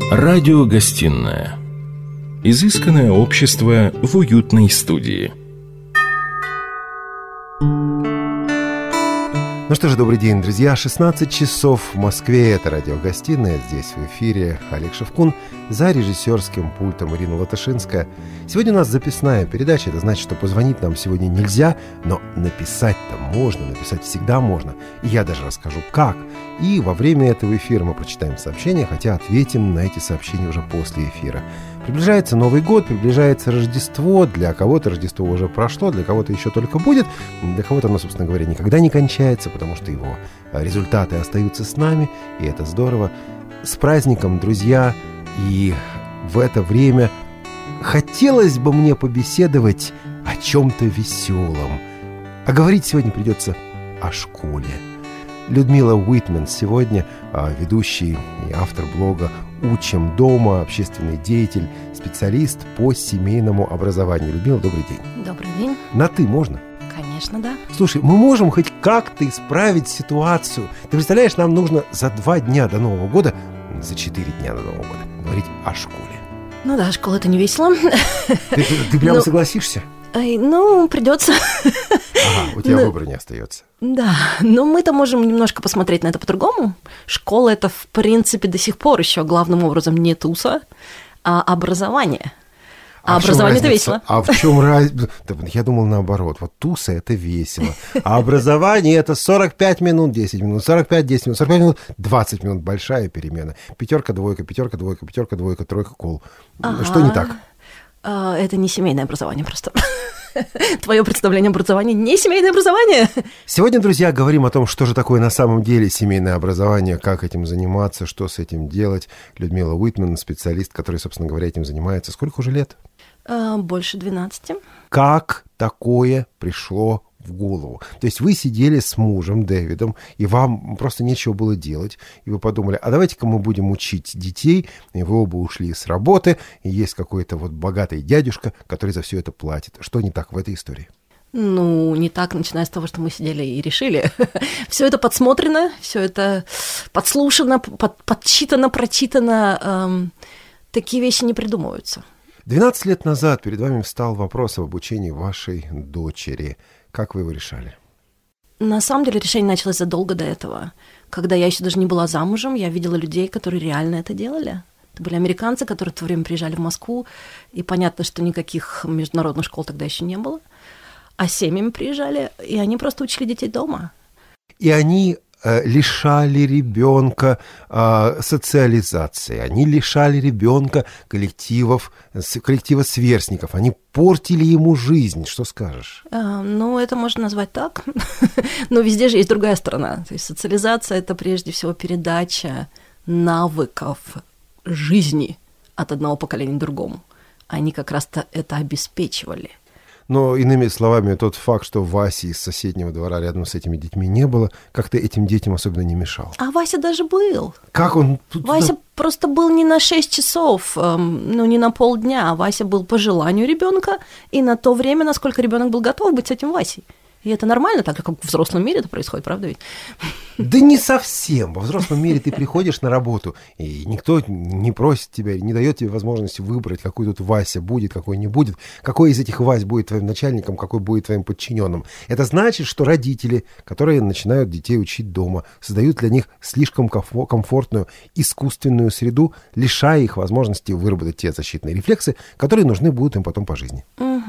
Радиогостинная. Изысканное общество в уютной студии. Ну что же, добрый день, друзья. 16 часов в Москве. Это радиогостиная. Здесь в эфире Олег Шевкун. За режиссерским пультом Ирина Латышинская. Сегодня у нас записная передача. Это значит, что позвонить нам сегодня нельзя, но написать-то можно. Написать всегда можно. И я даже расскажу, как. И во время этого эфира мы прочитаем сообщения, хотя ответим на эти сообщения уже после эфира. Приближается Новый год, приближается Рождество. Для кого-то Рождество уже прошло, для кого-то еще только будет. Для кого-то оно, собственно говоря, никогда не кончается, потому что его результаты остаются с нами, и это здорово. С праздником, друзья! И в это время хотелось бы мне побеседовать о чем-то веселом. А говорить сегодня придется о школе. Людмила Уитмен сегодня, ведущий и автор блога «Учим дома», общественный деятель, специалист по семейному образованию. Людмила, добрый день. Добрый день. На «ты» можно? Конечно, да. Слушай, мы можем хоть как-то исправить ситуацию. Ты представляешь, нам нужно за 2 дня до Нового года, за 4 дня до Нового года говорить о школе. Ну да, школа — это не весело. Ты прямо согласишься? Ну, придется. Ага, у тебя выбора не остается. Да, но мы-то можем немножко посмотреть на это по-другому. Школа — это, в принципе, до сих пор еще главным образом не туса, а образование. А образование — это весело. А в чем разница? Я думал наоборот. Вот туса — это весело. А образование — это 45 минут, 10 минут, 45, 10 минут, 45 минут, 20 минут. Большая перемена. 5, 2, 5, 2, 5, 2, 3 кол. Что не так? Это не семейное образование просто. Твое представление об образовании не семейное образование. Сегодня, друзья, говорим о том, что же такое на самом деле семейное образование, как этим заниматься, что с этим делать. Людмила Уитмен, специалист, который, собственно говоря, этим занимается. Сколько уже лет? Больше 12. Как такое пришло в голову? То есть вы сидели с мужем Дэвидом, и вам просто нечего было делать, и вы подумали, а давайте-ка мы будем учить детей, и вы оба ушли с работы, и есть какой-то вот богатый дядюшка, который за все это платит. Что не так в этой истории? Ну, не так, начиная с того, что мы сидели и решили. Все это подсмотрено, все это подслушано, подчитано, прочитано. Такие вещи не придумываются. 12 лет назад перед вами встал вопрос об обучении вашей дочери. Как вы его решали? На самом деле решение началось задолго до этого. Когда я еще даже не была замужем, я видела людей, которые реально это делали. Это были американцы, которые в то время приезжали в Москву, и понятно, что никаких международных школ тогда еще не было. А семьями приезжали, и они просто учили детей дома. И они лишали ребенка социализации, они лишали ребенка коллектива сверстников, они портили ему жизнь. Что скажешь? Ну, это можно назвать так. Но везде же есть другая сторона. То есть социализация – это прежде всего передача навыков жизни от одного поколения к другому. Они как раз-то это обеспечивали. Но, иными словами, тот факт, что Васи из соседнего двора рядом с этими детьми не было, как-то этим детям особенно не мешал. А Вася даже был. Как он? Вася просто был не на 6 часов, ну, не на полдня. Вася был по желанию ребенка и на то время, насколько ребенок был готов быть с этим Васей. И это нормально, так как в взрослом мире это происходит, правда ведь? Да не совсем. Во взрослом мире ты приходишь на работу, и никто не просит тебя, не дает тебе возможности выбрать, какой тут Вася будет, какой не будет, какой из этих Вась будет твоим начальником, какой будет твоим подчиненным. Это значит, что родители, которые начинают детей учить дома, создают для них слишком комфортную искусственную среду, лишая их возможности выработать те защитные рефлексы, которые нужны будут им потом по жизни.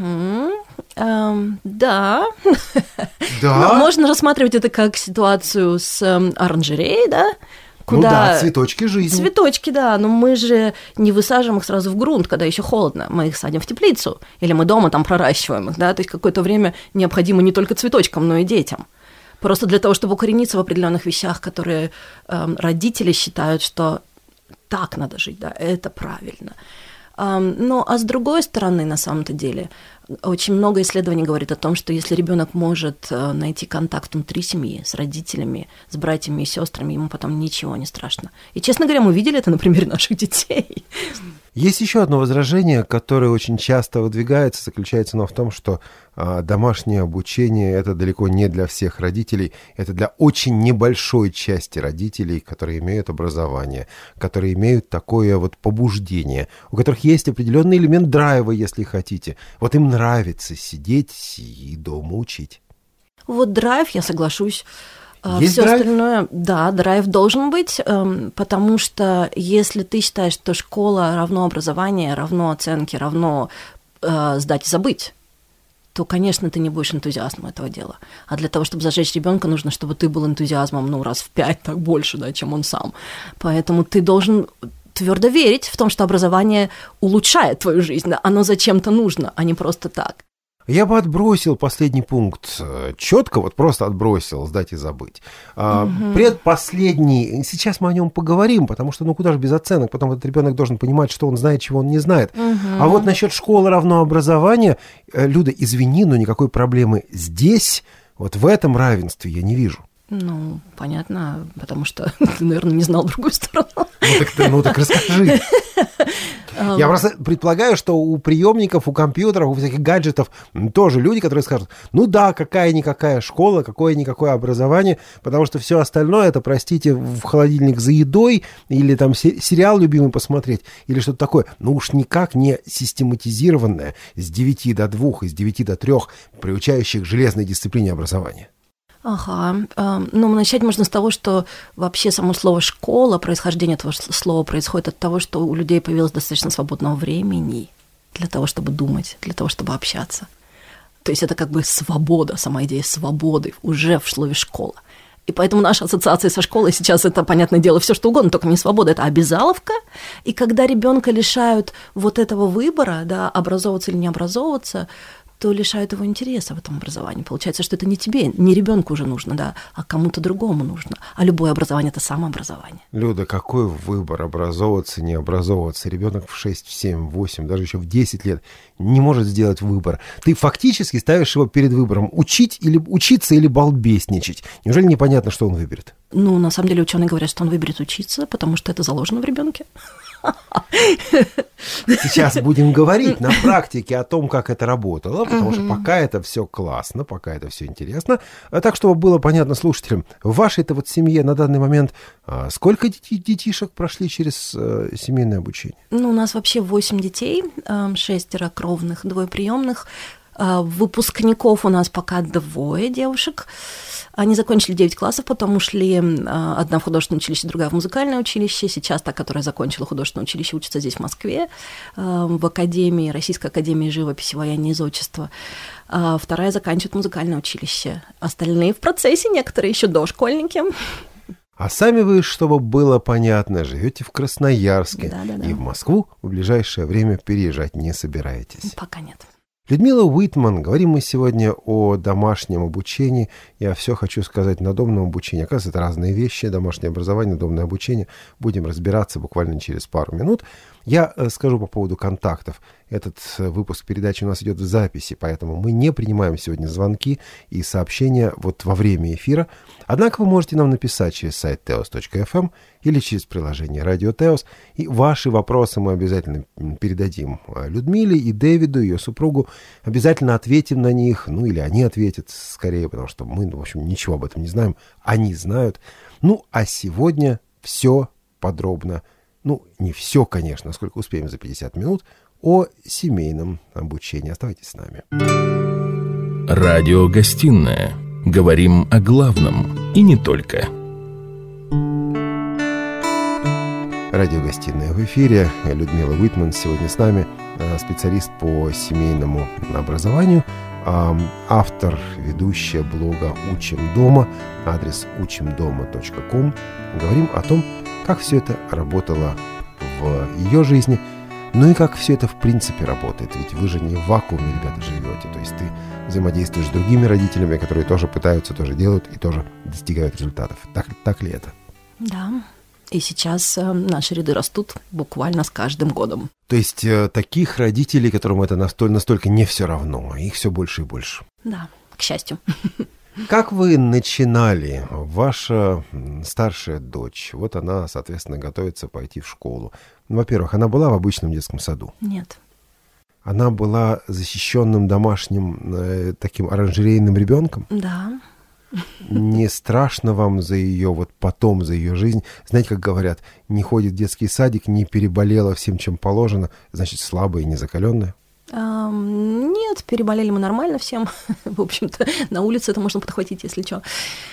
Да. Да. Можно рассматривать это как ситуацию с оранжереей, да? Куда... Ну да, цветочки жизни. Цветочки, да, но мы же не высаживаем их сразу в грунт, когда еще холодно. Мы их садим в теплицу, или мы дома там проращиваем их, да? То есть какое-то время необходимо не только цветочкам, но и детям. Просто для того, чтобы укорениться в определенных вещах, которые родители считают, что так надо жить, да, это правильно. Ну, а с другой стороны, на самом-то деле, очень много исследований говорит о том, что если ребенок может найти контакт внутри семьи с родителями, с братьями и сестрами, ему потом ничего не страшно. И, честно говоря, мы видели это на примере наших детей. Есть еще одно возражение, которое очень часто выдвигается, заключается оно в том, что домашнее обучение – это далеко не для всех родителей, это для очень небольшой части родителей, которые имеют образование, которые имеют такое вот побуждение, у которых есть определенный элемент драйва, если хотите. Вот им нравится сидеть и дома учить. Вот драйв, я соглашусь. Есть Все драйв? остальное, да, драйв должен быть, потому что если ты считаешь, что школа равно образование, равно оценки, равно сдать и забыть, то, конечно, ты не будешь энтузиастом этого дела. А для того, чтобы зажечь ребенка, нужно, чтобы ты был энтузиазмом, раз в 5 так больше, да, чем он сам. Поэтому ты должен твердо верить в том, что образование улучшает твою жизнь, да, оно зачем-то нужно, а не просто так. Я бы отбросил последний пункт четко, вот просто отбросил, сдать и забыть. Предпоследний, сейчас мы о нем поговорим, потому что, куда же без оценок, потом этот ребенок должен понимать, что он знает, чего он не знает. А вот насчет школы равно образования, Люда, извини, но никакой проблемы здесь, вот в этом равенстве я не вижу. Понятно, потому что ты, наверное, не знал другую сторону. Так расскажи. Я просто предполагаю, что у приемников, у компьютеров, у всяких гаджетов тоже люди, которые скажут, да, какая-никакая школа, какое-никакое образование, потому что все остальное это, простите, в холодильник за едой или там сериал любимый посмотреть или что-то такое. Уж никак не систематизированное с 9 до 2, с 9 до 3 приучающих к железной дисциплине образования. Ага. Начать можно с того, что вообще само слово «школа», происхождение этого слова происходит от того, что у людей появилось достаточно свободного времени для того, чтобы думать, для того, чтобы общаться. То есть это как бы свобода, сама идея свободы уже в слове «школа». И поэтому наша ассоциация со школой сейчас это, понятное дело, все что угодно, только не свобода, это обязаловка. И когда ребенка лишают вот этого выбора, да, образовываться или не образовываться, то лишают его интереса в этом образовании. Получается, что это не тебе, не ребенку уже нужно, да, а кому-то другому нужно. А любое образование – это самообразование. Люда, какой выбор образовываться, не образовываться? Ребенок в 6, в 7, в 8, даже еще в 10 лет не может сделать выбор. Ты фактически ставишь его перед выбором – учиться или балбесничать. Неужели непонятно, что он выберет? На самом деле ученые говорят, что он выберет учиться, потому что это заложено в ребенке. Сейчас будем говорить на практике о том, как это работало, потому что пока это все классно, пока это все интересно. Так, чтобы было понятно слушателям, в вашей-то вот семье на данный момент сколько детишек прошли через семейное обучение? У нас вообще 8 детей, 6 кровных, 2 приемных. Выпускников у нас пока 2 девушек. Они закончили 9 классов, потом ушли одна в художественное училище, другая в музыкальное училище. Сейчас та, которая закончила художественное училище, учится здесь, в Москве, в академии, Российской академии живописи, вояния и зодчества. А вторая заканчивает музыкальное училище. Остальные в процессе, некоторые еще дошкольники. А сами вы, чтобы было понятно, живете в Красноярске. Да. И в Москву в ближайшее время переезжать не собираетесь. Пока нет. Людмила Уитман, говорим мы сегодня о домашнем обучении. Я все хочу сказать надомном обучении. Оказывается, это разные вещи. Домашнее образование, надомное обучение. Будем разбираться буквально через пару минут. Я скажу по поводу контактов. Этот выпуск передачи у нас идет в записи, поэтому мы не принимаем сегодня звонки и сообщения вот во время эфира. Однако вы можете нам написать через сайт teos.fm или через приложение Radio Teos. И ваши вопросы мы обязательно передадим Людмиле и Дэвиду, ее супругу. Обязательно ответим на них, или они ответят скорее, потому что мы, в общем, ничего об этом не знаем. Они знают. А сегодня все подробно. Не все, конечно, сколько успеем за 50 минут, о семейном обучении. Оставайтесь с нами. Радиогостинная. Говорим о главном и не только. Радиогостиная в эфире. Людмила Уитман сегодня с нами, специалист по семейному образованию, автор, ведущая блога «Учим дома», адрес учимдома.ком. Говорим о том, как все это работало в ее жизни, и как все это в принципе работает. Ведь вы же не в вакууме, ребята, живете. То есть ты взаимодействуешь с другими родителями, которые тоже пытаются, тоже делают и тоже достигают результатов. Так ли это? Да. И сейчас наши ряды растут буквально с каждым годом. То есть таких родителей, которым это настолько не все равно, их все больше и больше. Да, к счастью. Как вы начинали? Ваша старшая дочь, вот она, соответственно, готовится пойти в школу. Во-первых, она была в обычном детском саду? Нет. Она была защищенным домашним таким оранжерейным ребенком? Да. Не страшно вам за ее, вот потом, за ее жизнь? Знаете, как говорят, не ходит в детский садик, не переболела всем, чем положено, значит, слабая и незакаленная? Нет, переболели мы нормально всем. В общем-то, на улице это можно подхватить, если что.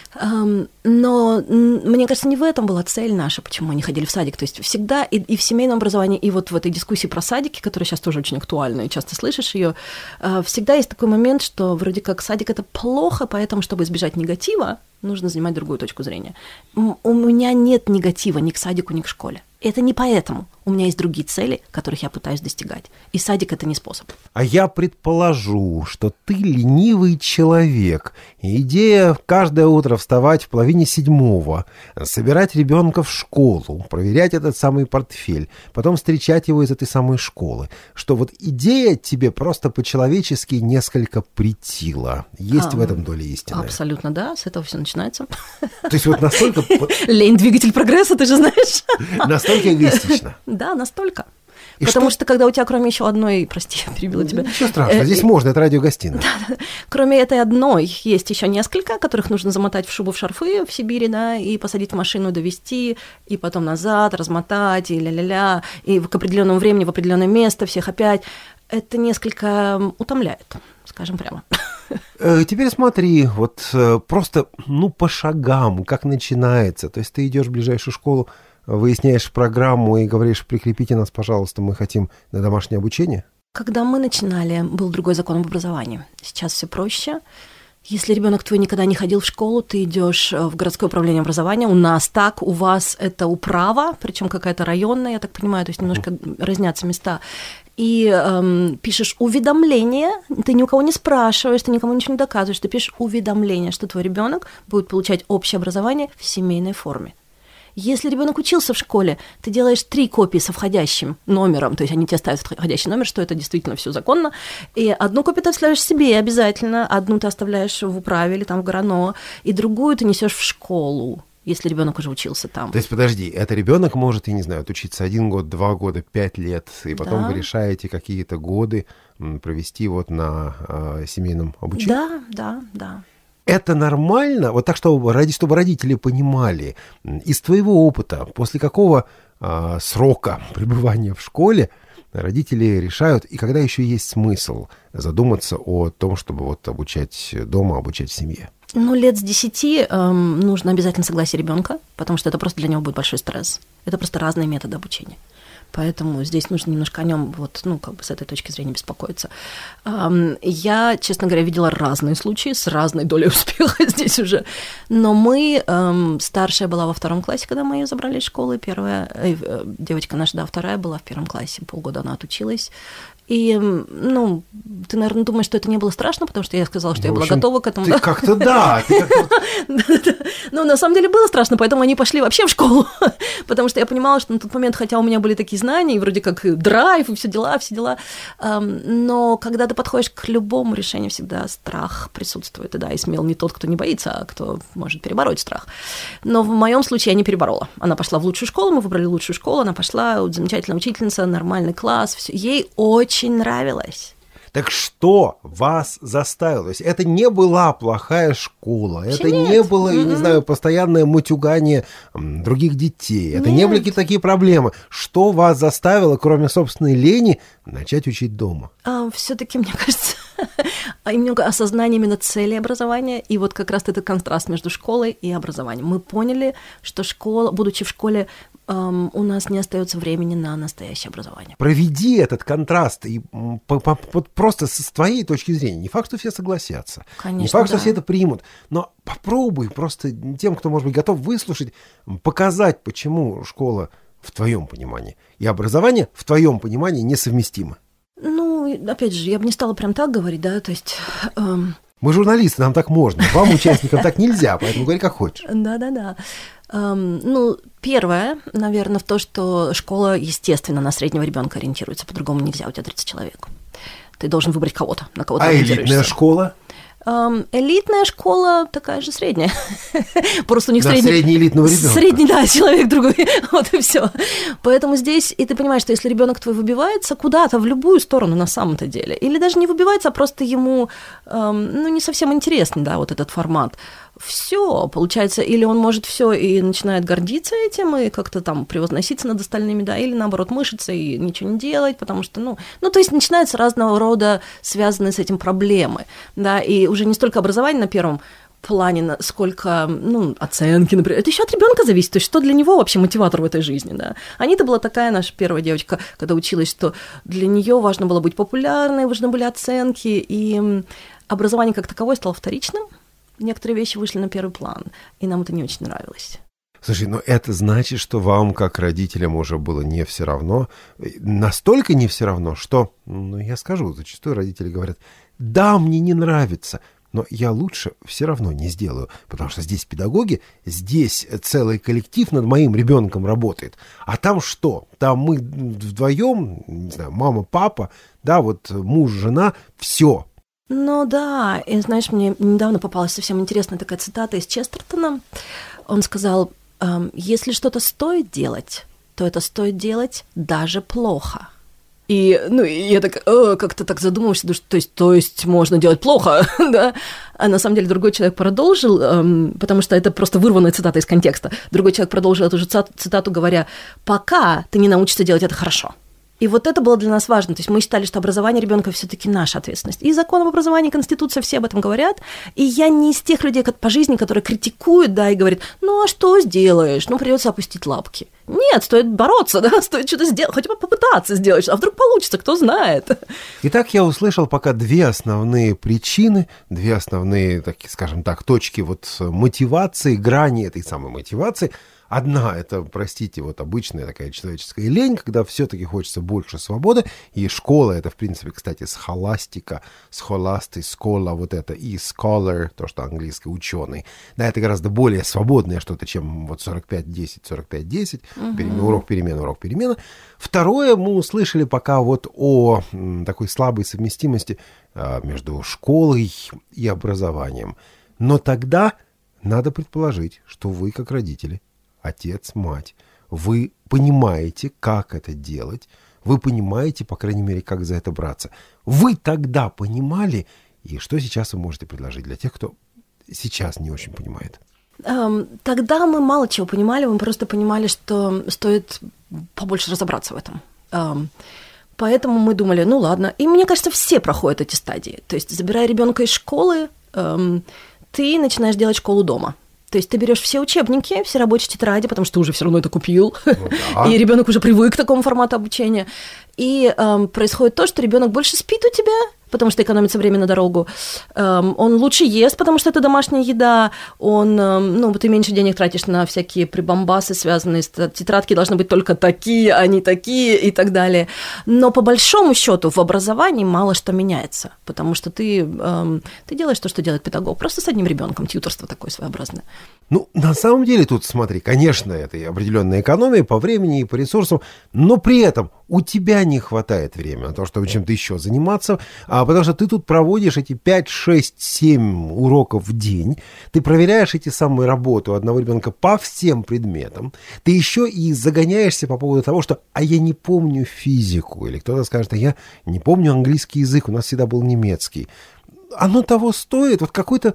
Но, мне кажется, не в этом была цель наша, почему мы не ходили в садик. То есть всегда и в семейном образовании, и вот в этой дискуссии про садики, которая сейчас тоже очень актуальна, и часто слышишь ее, всегда есть такой момент, что вроде как садик – это плохо, поэтому, чтобы избежать негатива, нужно занимать другую точку зрения. У меня нет негатива ни к садику, ни к школе. Это не поэтому. У меня есть другие цели, которых я пытаюсь достигать. И садик – это не способ. А я предположу, что ты ленивый человек. И идея каждое утро вставать в 6:30, собирать ребенка в школу, проверять этот самый портфель, потом встречать его из этой самой школы. Что вот идея тебе просто по-человечески несколько претила. Есть в этом доля истины? Абсолютно, да. С этого все начинается. То есть вот настолько... Лень – двигатель прогресса, ты же знаешь. Настолько эгоистично. Да, настолько. И потому что когда у тебя кроме еще одной, прости, я перебила тебя. Ничего страшного, здесь можно, это радиогостиная. Да, кроме этой одной есть еще несколько, которых нужно замотать в шубу, в шарфы в Сибири, да, и посадить в машину, довести, и потом назад, размотать, и ля-ля-ля, и к определенному времени в определенное место, всех опять. Это несколько утомляет, скажем прямо. Теперь смотри, вот просто, по шагам, как начинается. То есть ты идешь в ближайшую школу, выясняешь программу и говоришь: прикрепите нас, пожалуйста, мы хотим на домашнее обучение? Когда мы начинали, был другой закон об образовании. Сейчас все проще. Если ребенок твой никогда не ходил в школу, ты идешь в городское управление образования. У нас так, у вас это управа, причем какая-то районная, я так понимаю, то есть немножко разнятся места. И пишешь уведомление, ты ни у кого не спрашиваешь, ты никому ничего не доказываешь, ты пишешь уведомление, что твой ребенок будет получать общее образование в семейной форме. Если ребенок учился в школе, ты делаешь 3 копии со входящим номером, то есть они тебе ставят входящий номер, что это действительно все законно, и одну копию ты оставляешь себе обязательно, одну ты оставляешь в управе или там в ГРАНО, и другую ты несешь в школу, если ребенок уже учился там. То есть, подожди, это ребенок может, я не знаю, учиться 1 год, 2 года, 5 лет, и потом вы решаете какие-то годы провести вот на семейном обучении? Да. Это нормально? Вот так, чтобы родители понимали, из твоего опыта, после какого срока пребывания в школе родители решают, и когда еще есть смысл задуматься о том, чтобы вот обучать дома, обучать в семье? Лет с 10 нужно обязательно согласие ребенка, потому что это просто для него будет большой стресс. Это просто разные методы обучения. Поэтому здесь нужно немножко о нем с этой точки зрения беспокоиться. Я, честно говоря, видела разные случаи с разной долей успеха здесь уже. Но старшая была во 2 классе, когда мы ее забрали из школы. Первая девочка наша, вторая была в 1 классе. Полгода она отучилась. И, ты, наверное, думаешь, что это не было страшно, потому что я сказала, что я была готова к этому. Ты как-то да. На самом деле было страшно, поэтому они пошли вообще в школу, потому что я понимала, что на тот момент, хотя у меня были такие знания, и вроде как драйв, и все дела, но когда ты подходишь к любому решению, всегда страх присутствует, и смел не тот, кто не боится, а кто может перебороть страх. Но в моем случае я не переборола. Она пошла в лучшую школу, мы выбрали лучшую школу, она пошла, замечательная учительница, нормальный класс, все. Ей очень нравилось. Так что вас заставило? То есть это не была плохая школа, вообще это нет. Не было, я не знаю, постоянное матюгание других детей, это не были какие-то такие проблемы. Что вас заставило, кроме собственной лени, начать учить дома? Все-таки, мне кажется, немного осознание именно цели образования, и вот как раз этот контраст между школой и образованием. Мы поняли, что школа, будучи в школе, у нас не остается времени на настоящее образование. Проведи этот контраст и просто с твоей точки зрения. Не факт, что все согласятся. Конечно, не факт, что все это примут. Но попробуй просто тем, кто, может быть, готов выслушать, показать, почему школа в твоем понимании и образование в твоем понимании несовместимы. Опять же, я бы не стала прям так говорить, да, то есть... Мы журналисты, нам так можно. Вам, участникам, так нельзя, поэтому говори как хочешь. Да. Первое, наверное, в то, что школа, естественно, на среднего ребенка ориентируется, по-другому нельзя, у тебя 30 человек. Ты должен выбрать кого-то, на кого ты ориентируешься. А элитная школа? Элитная школа такая же средняя. Просто у них средний элитного ребенка. Средний, да, человек другой. Вот и все. Поэтому здесь, и ты понимаешь, что если ребенок твой выбивается куда-то, в любую сторону на самом-то деле, или даже не выбивается, а просто ему, не совсем интересный, да, вот этот формат, все, получается, или он может все и начинает гордиться этим, и как-то там превозноситься над остальными, да, или наоборот мышиться и ничего не делать, потому что, то есть начинаются разного рода связанные с этим проблемы, да, и уже не столько образование на первом плане, сколько, оценки, например. Это еще от ребенка зависит, то есть что для него вообще мотиватор в этой жизни, да. Анита была такая наша первая девочка, когда училась, что для нее важно было быть популярной, важны были оценки, и образование как таковое стало вторичным. Некоторые вещи вышли на первый план, и нам это не очень нравилось. Слушай, это значит, что вам, как родителям, уже было не все равно, настолько не все равно, что, я скажу, зачастую родители говорят, да, мне не нравится, но я лучше все равно не сделаю, потому что здесь педагоги, здесь целый коллектив над моим ребенком работает. А там что? Там мы вдвоем, не знаю, мама, папа, да, вот муж, жена, все. Да, и знаешь, мне недавно попалась совсем интересная такая цитата из Честертона. Он сказал, если что-то стоит делать, то это стоит делать даже плохо. И я так как-то так задумалась, то есть можно делать плохо, да? А на самом деле другой человек продолжил, потому что это просто вырванная цитата из контекста. Другой человек продолжил эту же цитату, говоря, пока ты не научишься делать это хорошо. И вот это было для нас важно. То есть мы считали, что образование ребенка все-таки наша ответственность. И закон об образовании, Конституция, все об этом говорят. И я не из тех людей по жизни, которые критикуют, да, и говорят, а что сделаешь? Придется опустить лапки. Нет, стоит бороться, да, стоит что-то сделать, хотя бы попытаться сделать, а вдруг получится, кто знает. Итак, я услышал пока две основные причины, две основные, скажем так, точки мотивации, грани этой самой мотивации. Одна — это, простите, обычная такая человеческая лень, когда все-таки хочется больше свободы, и школа — это, в принципе, кстати, схоластика, схоласты, скола, это, и scholar, то, что английский, ученый. Да, это гораздо более свободное что-то, чем 45-10, 45-10, урок, перемена. Второе, мы услышали пока о такой слабой совместимости между школой и образованием. Но тогда надо предположить, что вы, как родители, отец, мать, вы понимаете, как это делать, вы понимаете, по крайней мере, как за это браться. Вы тогда понимали, и что сейчас вы можете предложить для тех, кто сейчас не очень понимает? Тогда мы мало чего понимали, мы просто понимали, что стоит побольше разобраться в этом. Поэтому мы думали, ладно. И мне кажется, все проходят эти стадии. То есть, забирая ребенка из школы, ты начинаешь делать школу дома. То есть ты берешь все учебники, все рабочие тетради, потому что ты уже все равно это купил, и ребенок уже привык к такому формату обучения. И происходит то, что ребенок больше спит у тебя, потому что экономится время на дорогу. Он лучше ест, потому что это домашняя еда. Ты меньше денег тратишь на всякие прибамбасы, связанные с тетрадки, должны быть только такие, а не такие и так далее. Но по большому счету в образовании мало что меняется, потому что ты делаешь то, что делает педагог, просто с одним ребенком, тьюторство такое своеобразное. На самом деле тут, смотри, конечно, это и определенная экономия по времени и по ресурсам, но при этом у тебя не хватает времени на то, чтобы чем-то еще заниматься, потому что ты тут проводишь эти 5, 6, 7 уроков в день, ты проверяешь эти самые работы у одного ребенка по всем предметам, ты еще и загоняешься по поводу того, что «а я не помню физику», или кто-то скажет «а я не помню английский язык, у нас всегда был немецкий». Оно того стоит, какой-то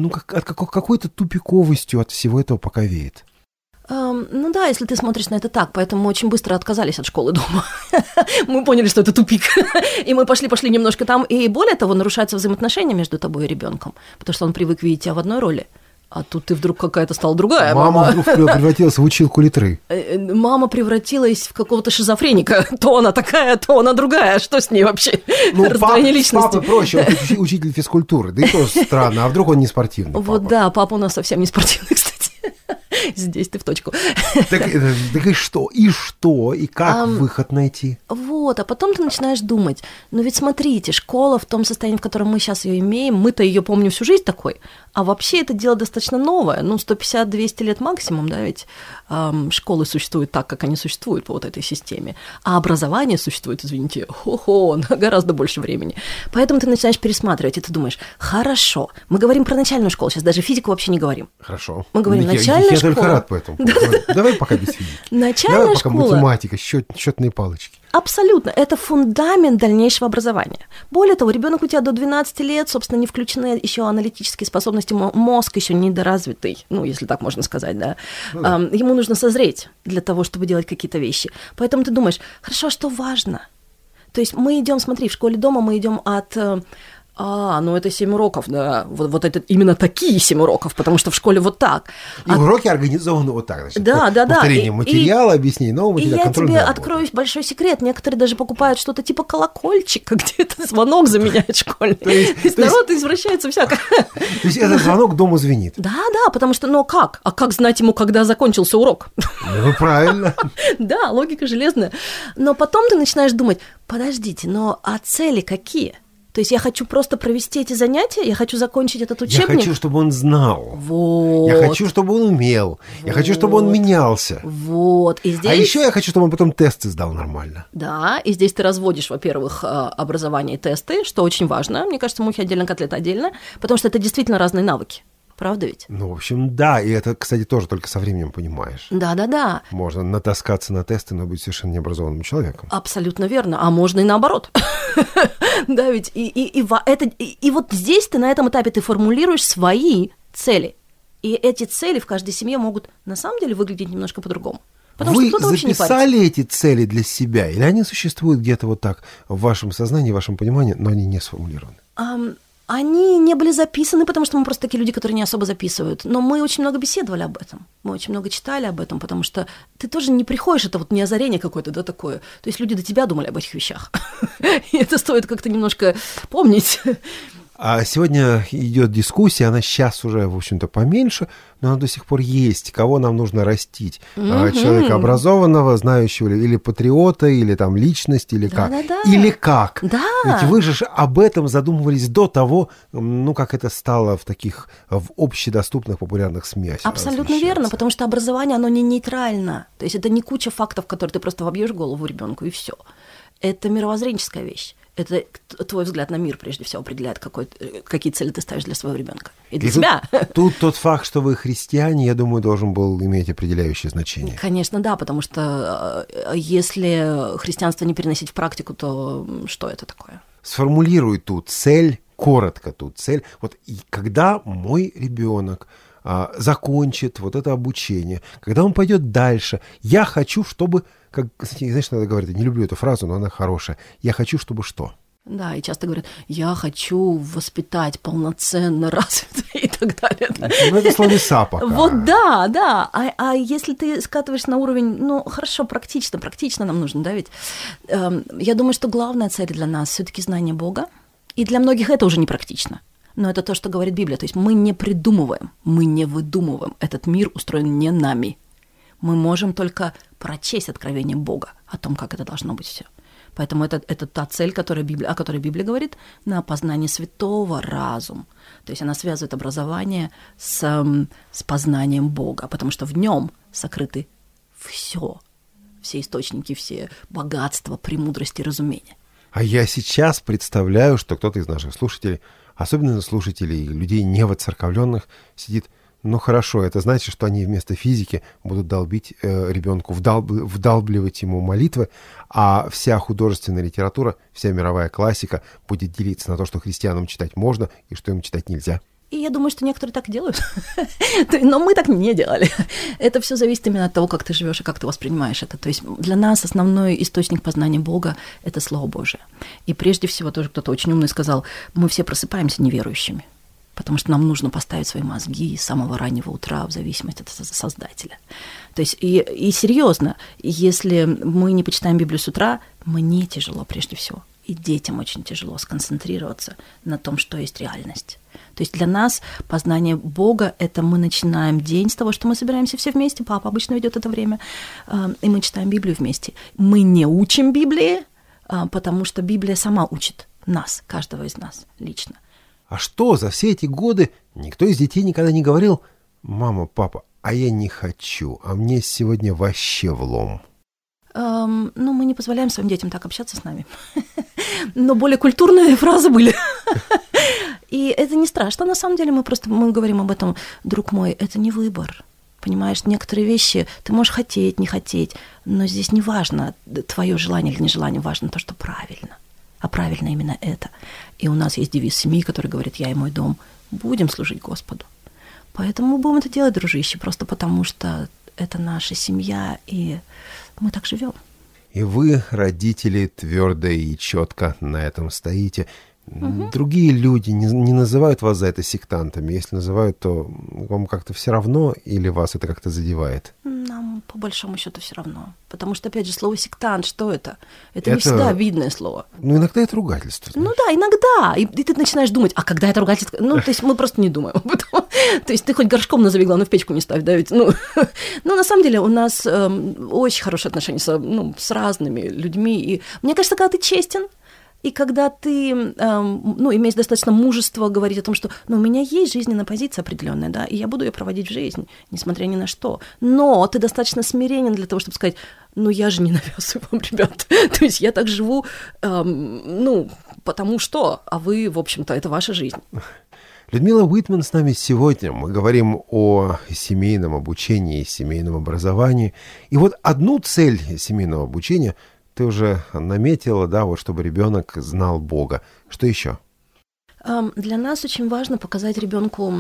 тупиковостью от всего этого пока веет. Да, если ты смотришь на это так, поэтому мы очень быстро отказались от школы дома. Мы поняли, что это тупик, и мы пошли немножко там, и более того, нарушаются взаимоотношения между тобой и ребенком, потому что он привык видеть тебя в одной роли. А тут ты вдруг какая-то стала другая. Мама вдруг превратилась в училку литры. Мама превратилась в какого-то шизофреника. То она такая, то она другая. Что с ней вообще? Раздвоение личности. Папа проще, он учитель физкультуры. Да и то странно. А вдруг он не спортивный? Да, папа у нас совсем не спортивный, кстати. Здесь ты в точку. Так и что? И как выход найти? Вот, а потом ты начинаешь думать, ну ведь смотрите, школа в том состоянии, в котором мы сейчас ее имеем, мы-то ее помним всю жизнь такой, а вообще это дело достаточно новое, 150-200 лет максимум, да, ведь школы существуют так, как они существуют по вот этой системе, а образование существует, извините, на гораздо больше времени. Поэтому ты начинаешь пересматривать, и ты думаешь, хорошо, мы говорим про начальную школу, сейчас даже физику вообще не говорим. Хорошо. Мы говорим, начальная я школа. Я только рад по этому. Давай пока без физики. Начальная Давай пока школа. Математика, счетные палочки. Абсолютно. Это фундамент дальнейшего образования. Более того, ребенок у тебя до 12 лет, собственно, не включены еще аналитические способности, мозг еще недоразвитый, если так можно сказать, да. Ему нужно созреть для того, чтобы делать какие-то вещи. Поэтому ты думаешь, хорошо, а что важно? То есть мы идем, смотри, в школе дома мы идем от... это 7 уроков, да, вот это именно такие 7 уроков, потому что в школе вот так. И уроки организованы вот так, значит, да. повторение материала, объяснение нового материала, контроль. И я тебе открою большой секрет, некоторые даже покупают что-то типа колокольчика, где этот звонок заменяет школьный. То есть народ извращается всяко. То есть этот звонок дома звенит? Да, потому что, как? А как знать ему, когда закончился урок? Правильно. Да, логика железная. Но потом ты начинаешь думать, подождите, а цели какие? То есть я хочу просто провести эти занятия, я хочу закончить этот учебник. Я хочу, чтобы он знал. Вот. Я хочу, чтобы он умел. Я хочу, чтобы он менялся. Вот. И здесь... А еще я хочу, чтобы он потом тесты сдал нормально. Да, и здесь ты разводишь, во-первых, образование и тесты, что очень важно. Мне кажется, мухи отдельно, котлеты отдельно, потому что это действительно разные навыки. Правда ведь? В общем, да, и это, кстати, тоже только со временем понимаешь. Да. Можно натаскаться на тесты, но быть совершенно необразованным человеком. Абсолютно верно, а можно и наоборот. Да, ведь и вот здесь ты на этом этапе ты формулируешь свои цели, и эти цели в каждой семье могут на самом деле выглядеть немножко по-другому. Вы записали эти цели для себя, или они существуют где-то вот так в вашем сознании, в вашем понимании, но они не сформулированы? Они не были записаны, потому что мы просто такие люди, которые не особо записывают. Но мы очень много беседовали об этом. Мы очень много читали об этом, потому что ты тоже не приходишь, это вот не озарение какое-то, да, такое. То есть люди до тебя думали об этих вещах. И это стоит как-то немножко помнить. А сегодня идет дискуссия, она сейчас уже, в общем-то, поменьше, но она до сих пор есть. Кого нам нужно растить? Человека образованного, знающего, или патриота, или там личность, или как? Или как? Да. Ведь вы же об этом задумывались до того, как это стало в общедоступных популярных СМИ. Абсолютно верно, потому что образование, оно не нейтрально. То есть это не куча фактов, которые ты просто вобьешь в голову ребенку, и все. Это мировоззренческая вещь. Это твой взгляд на мир, прежде всего, определяет, какие цели ты ставишь для своего ребенка и для себя. Тут тот факт, что вы христиане, я думаю, должен был иметь определяющее значение. Конечно, да, потому что если христианство не переносить в практику, то что это такое? Сформулируй ту цель, коротко ту цель. Вот и когда мой ребенок закончит вот это обучение, когда он пойдет дальше, я хочу, чтобы, знаешь, иногда говорят, я не люблю эту фразу, но она хорошая, я хочу, чтобы что? Да, и часто говорят, я хочу воспитать полноценно развитое и так далее. Это словеса пока. Вот да. А если ты скатываешь на уровень, хорошо, практично нам нужно, да, ведь я думаю, что главная цель для нас все-таки знание Бога, и для многих это уже не практично. Но это то, что говорит Библия. То есть мы не придумываем, мы не выдумываем. Этот мир устроен не нами. Мы можем только прочесть откровение Бога о том, как это должно быть все. Поэтому это та цель, о которой Библия говорит, на познание святого разума. То есть она связывает образование с познанием Бога, потому что в нем сокрыты все источники, все богатства, премудрости, разумения. А я сейчас представляю, что кто-то из наших слушателей, особенно слушателей, людей невоцерковленных, сидит, хорошо, это значит, что они вместо физики будут долбить ребенку, вдалбливать ему молитвы, а вся художественная литература, вся мировая классика будет делиться на то, что христианам читать можно и что им читать нельзя. И я думаю, что некоторые так делают. Но мы так не делали. Это все зависит именно от того, как ты живешь и как ты воспринимаешь это. То есть для нас основной источник познания Бога – это Слово Божие. И прежде всего, тоже кто-то очень умный сказал, мы все просыпаемся неверующими, потому что нам нужно поставить свои мозги с самого раннего утра в зависимости от Создателя. То есть и серьезно, если мы не почитаем Библию с утра, мне тяжело прежде всего. и детям очень тяжело сконцентрироваться на том, что есть реальность. То есть для нас познание Бога – это мы начинаем день с того, что мы собираемся все вместе, папа обычно ведет это время, и мы читаем Библию вместе. Мы не учим Библии, потому что Библия сама учит нас, каждого из нас лично. А что, за все эти годы никто из детей никогда не говорил: «Мама, папа, а я не хочу, а мне сегодня вообще влом»? Мы не позволяем своим детям так общаться с нами. Но более культурные фразы были. И это не страшно, на самом деле. Мы говорим об этом: друг мой, это не выбор. Понимаешь, некоторые вещи ты можешь хотеть, не хотеть, но здесь не важно твое желание или нежелание, важно то, что правильно. А правильно именно это. И у нас есть девиз семьи, который говорит: я и мой дом будем служить Господу. Поэтому мы будем это делать, дружище, просто потому что это наша семья, и мы так живем. И вы, родители, твердо и четко на этом стоите. Угу. Другие люди не называют вас за это сектантами. Если называют, то вам как-то все равно, или вас это как-то задевает? Нам, по большому счету, все равно. Потому что, опять же, слово «сектант», что это? Это не всегда видное слово. Иногда это ругательство. Знаешь? Да, иногда. И ты начинаешь думать: а когда это ругательство? То есть мы просто не думаем об этом. То есть ты хоть горшком назови, главное, в печку не ставь, да, ведь, на самом деле у нас очень хорошие отношения с разными людьми. И мне кажется, когда ты честен, и когда ты имеешь достаточно мужества говорить о том, что у меня есть жизненная позиция определенная, да, и я буду ее проводить в жизнь, несмотря ни на что. Но ты достаточно смиренен для того, чтобы сказать: я же не навязываю вам, ребят. То есть я так живу, потому что, а вы, в общем-то, это ваша жизнь. Людмила Уитман с нами сегодня. Мы говорим о семейном обучении, семейном образовании. И вот одну цель семейного обучения ты уже наметила, да, вот чтобы ребенок знал Бога. Что еще? Для нас очень важно показать ребенку,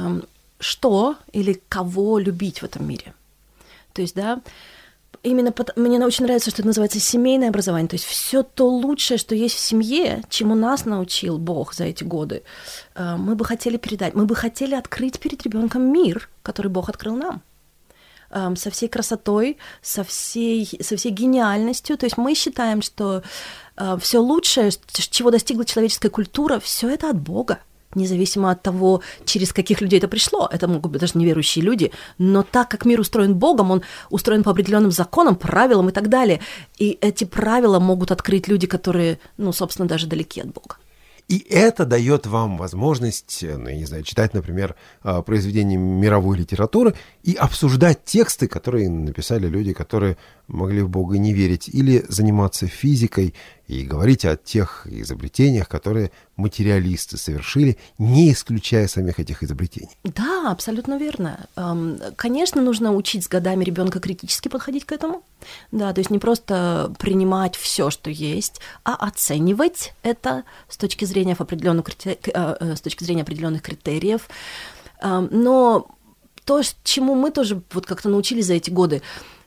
что или кого любить в этом мире. То есть, да, именно мне очень нравится, что это называется семейное образование. То есть все то лучшее, что есть в семье, чему нас научил Бог за эти годы, мы бы хотели передать. Мы бы хотели открыть перед ребенком мир, который Бог открыл нам. Со всей красотой, со всей гениальностью. То есть мы считаем, что все лучшее, чего достигла человеческая культура, все это от Бога. Независимо от того, через каких людей это пришло. Это могут быть даже неверующие люди. Но так как мир устроен Богом, он устроен по определенным законам, правилам и так далее. И эти правила могут открыть люди, которые, собственно, даже далеки от Бога. И это дает вам возможность, читать, например, произведения мировой литературы и обсуждать тексты, которые написали люди, которые могли в Бога не верить, или заниматься физикой и говорить о тех изобретениях, которые материалисты совершили, не исключая самих этих изобретений. Да, абсолютно верно. Конечно, нужно учить с годами ребенка критически подходить к этому. Да, то есть не просто принимать все, что есть, а оценивать это с точки зрения определенных критериев. Но то, чему мы тоже вот как-то научились за эти годы,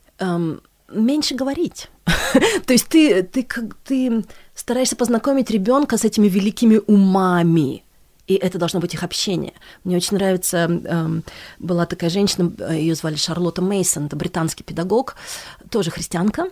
меньше говорить. То есть ты стараешься познакомить ребенка с этими великими умами, и это должно быть их общение. Мне очень нравится, была такая женщина, ее звали Шарлотта Мейсон, это британский педагог, тоже христианка,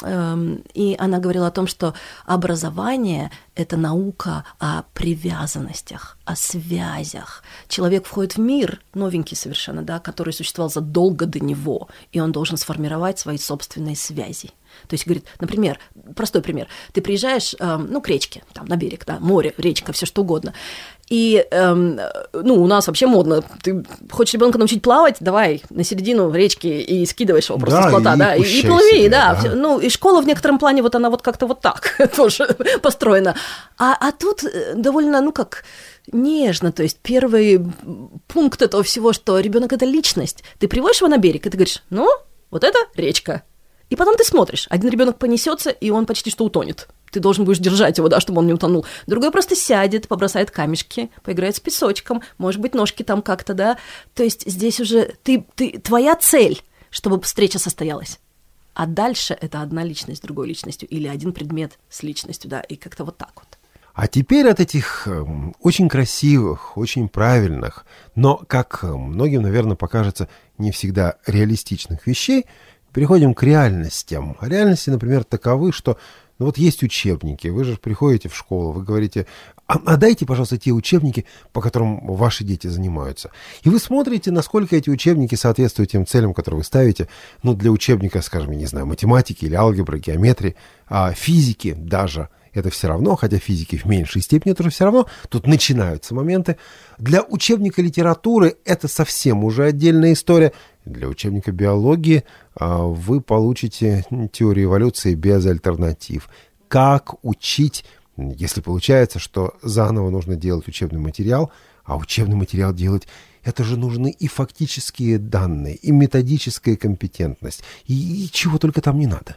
и она говорила о том, что образование – это наука о привязанностях, о связях. Человек входит в мир, новенький совершенно, да, который существовал задолго до него, и он должен сформировать свои собственные связи. То есть, говорит, например, простой пример. Ты приезжаешь, к речке, там, на берег, да, море, речка, все что угодно. И, у нас вообще модно. Ты хочешь ребенка научить плавать, давай на середину речки и скидываешь его просто с плота, да, и плыви, да. И школа в некотором плане, вот она вот как-то вот так тоже построена. А тут довольно, нежно, то есть первый пункт этого всего, что ребенок это личность. Ты приводишь его на берег, и ты говоришь: вот это речка. И потом ты смотришь, один ребенок понесется, и он почти что утонет. Ты должен будешь держать его, да, чтобы он не утонул. Другой просто сядет, побросает камешки, поиграет с песочком, может быть, ножки там как-то, да. То есть здесь уже твоя цель, чтобы встреча состоялась. А дальше это одна личность с другой личностью или один предмет с личностью, да, и как-то вот так вот. А теперь от этих очень красивых, очень правильных, но, как многим, наверное, покажется, не всегда реалистичных вещей, переходим к реальностям. А реальности, например, таковы, что Ну вот есть учебники, вы же приходите в школу, вы говорите, а дайте, пожалуйста, те учебники, по которым ваши дети занимаются. И вы смотрите, насколько эти учебники соответствуют тем целям, которые вы ставите, ну, для учебника, скажем, я не знаю, математики или алгебры, геометрии, физики даже. Это все равно, хотя физики в меньшей степени тоже все равно. Тут начинаются моменты. Для учебника литературы это совсем уже отдельная история. Для учебника биологии вы получите теорию эволюции без альтернатив. Как учить, если получается, что заново нужно делать учебный материал, а учебный материал делать, это же нужны и фактические данные, и методическая компетентность, и чего только там не надо.